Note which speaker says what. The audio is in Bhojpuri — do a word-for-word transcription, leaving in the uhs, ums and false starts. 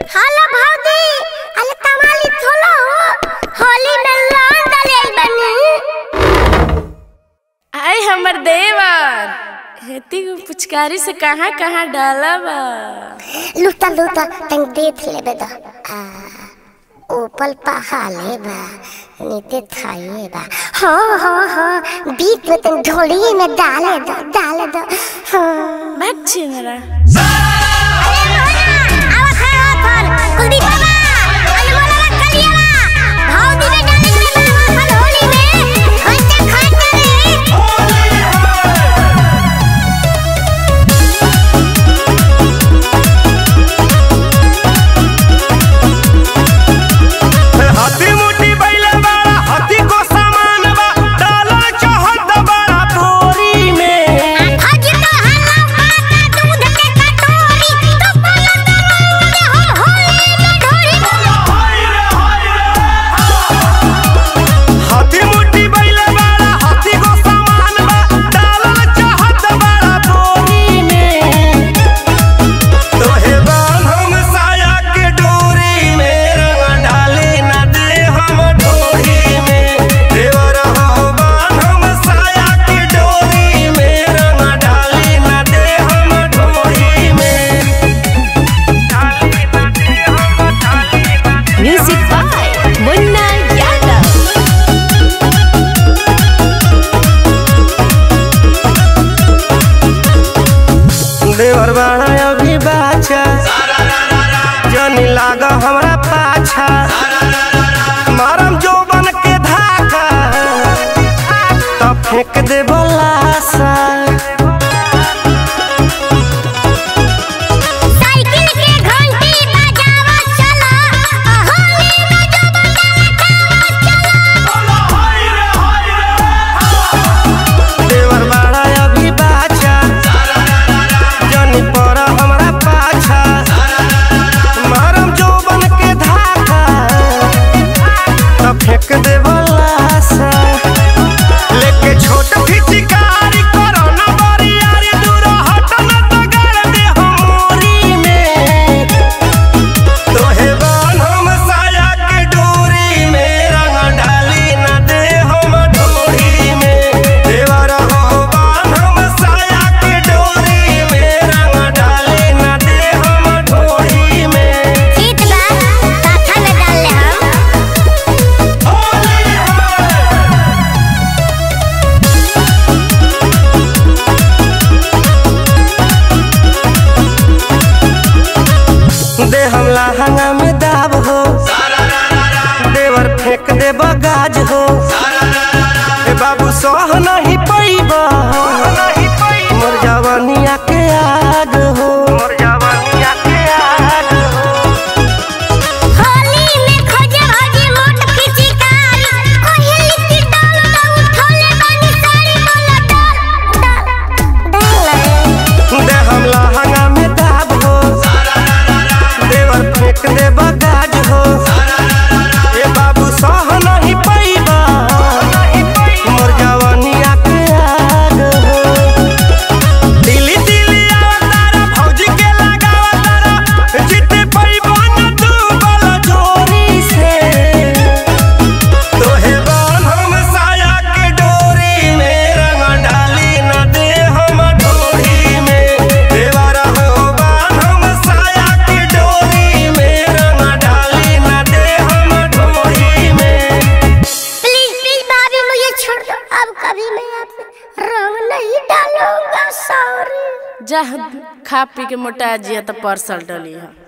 Speaker 1: हेलो भौजी, अरे तमाली थोलो होली में रंग डाले बनी।
Speaker 2: आई हमर देवर हेती पुचकारी से कहां कहां डाला बा।
Speaker 1: लूटा लूटा तंग देख लेबे द आ ऊपर पहाले बा नीचे थाई बा। हो हो हो बीच में तंग ढोली में डाले दो डाले दो।
Speaker 2: बच्चे मेरा
Speaker 1: कुलदीप बाबा अनमोल कलियावा भौजी में डाले के अपन होली में खंडे खंडे
Speaker 3: रे हाथी मुट्ठी बैले बड़ा हाथी को सामान बा डाला चाहत बड़ा बोरी में
Speaker 1: भौजी तो हल्ला पाता दूध के कटोरी तो बोला दरंग हम होली में ढोरी।
Speaker 3: हाय रे हाय रे हाथी मुट्ठी बैले बड़ा हाथी को सामान बा डाला चाहत बड़ा बोरी में तोहे बांध हम साया के डोरी में रंग डाले ना दे हम ढोरी में देवर हो बांध हम साया के डोरी में रंग डाले ना दे हम ढोरी में डाले ना दे हम डाले ना
Speaker 2: म्यूजिक बाय मुन्ना यादव।
Speaker 3: देवर बाड़ा अभी बाचा जनी लागा हमरा पाछा मारम जो बन के धाका तब फेंक दे बलासा
Speaker 1: साइकिल के घंटी बजावा चला होली में जो बजावा चला।
Speaker 3: देवर बाड़ा अभी बाचा जनी पड़ा हमरा पाछा मारम जो बन के धाका तब फेंक दे बलासा लेके छोट फिचकारी करो ना बरियारी दूर हट ना तो गाड़ दे हमोरी में तोहे बांध हम साया के डोरी में रंग डाली ना दे हम ढोरी में देवर हो बांध हम साया के डोरी में रंग डाली ना दे हम ढोरी में
Speaker 1: ठीक बा काथा में डाल ले हम।
Speaker 3: होली दे हम लहंगा में दाब हो देवर फेंक दे बगाज हो ए बाबू सह नहीं पैबा मोर जवानिया के आग हो मोर जवानिया के आग हो
Speaker 1: होली में खोजे भौजी मोट पिचकारी ओहे लिट्टी डाल दो उठोले बानी साड़ी बोला डाल डाल
Speaker 3: दे हम लहंगा में दाब हो देवर फेंक दे बगाज हो ए बाबू सह नहीं पैबा मोर जवानिया के आग हो दिली दिली आवतारा भौजी के लगावतारा जिते पैबा न तू बला जोरी से तोहे बांध हम साया के डोरी में रंग डाली न दे हम ढोरी में देवर हो बांध हम साया के डोरी में रंग डाली न दे हम ढोरी में
Speaker 1: प्लीज प्लीज भाभी मुझे छोड़ दो, अब कभी मैं आपसे रंग नहीं डालूंगा। सॉरी।
Speaker 2: जा खा पी के मोटा जिया तो परसल डली है।